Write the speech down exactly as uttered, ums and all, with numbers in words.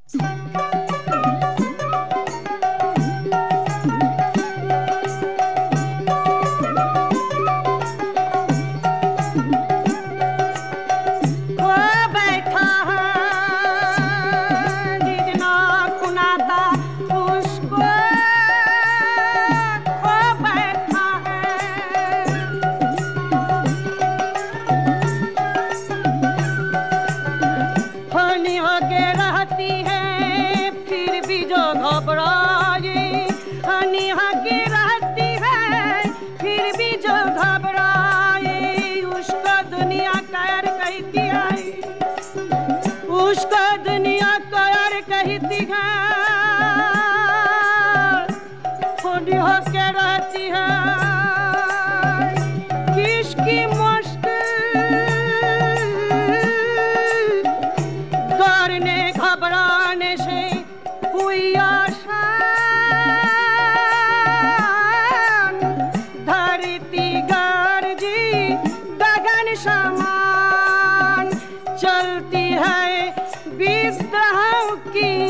उसको दुनिया कायर कहती है, खुद होके रहती है। किसकी मस्त डरने घबराने से हुई आसान, धरती गर्जी गगन समान चलती है विद्रोह की